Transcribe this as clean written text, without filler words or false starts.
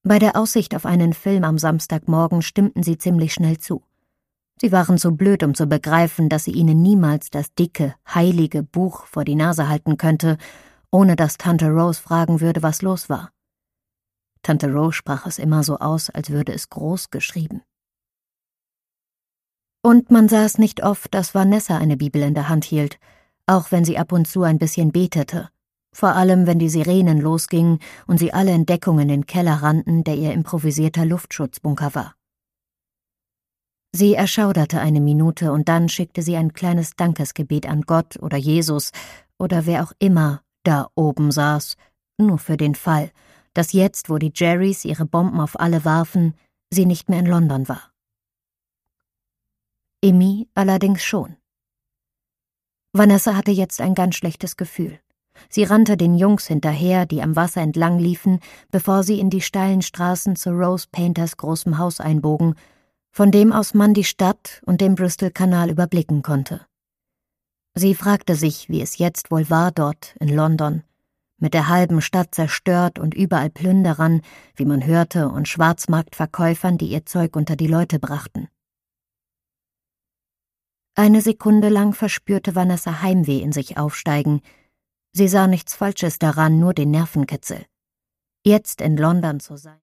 Bei der Aussicht auf einen Film am Samstagmorgen stimmten sie ziemlich schnell zu. Sie waren zu blöd, um zu begreifen, dass sie ihnen niemals das dicke, heilige Buch vor die Nase halten könnte, ohne dass Tante Rose fragen würde, was los war. Tante Rose sprach es immer so aus, als würde es groß geschrieben. Und man sah es nicht oft, dass Vanessa eine Bibel in der Hand hielt, auch wenn sie ab und zu ein bisschen betete, vor allem wenn die Sirenen losgingen und sie alle in Deckung in den Keller rannten, der ihr improvisierter Luftschutzbunker war. Sie erschauderte eine Minute und dann schickte sie ein kleines Dankesgebet an Gott oder Jesus oder wer auch immer da oben saß, nur für den Fall, dass jetzt, wo die Jerrys ihre Bomben auf alle warfen, sie nicht mehr in London war. Emmy allerdings schon. Vanessa hatte jetzt ein ganz schlechtes Gefühl. Sie rannte den Jungs hinterher, die am Wasser entlang liefen, bevor sie in die steilen Straßen zu Rose Painters großem Haus einbogen, von dem aus man die Stadt und den Bristol-Kanal überblicken konnte. Sie fragte sich, wie es jetzt wohl war dort in London, mit der halben Stadt zerstört und überall Plünderern, wie man hörte, und Schwarzmarktverkäufern, die ihr Zeug unter die Leute brachten. Eine Sekunde lang verspürte Vanessa Heimweh in sich aufsteigen. Sie sah nichts Falsches daran, nur den Nervenkitzel. Jetzt in London zu sein.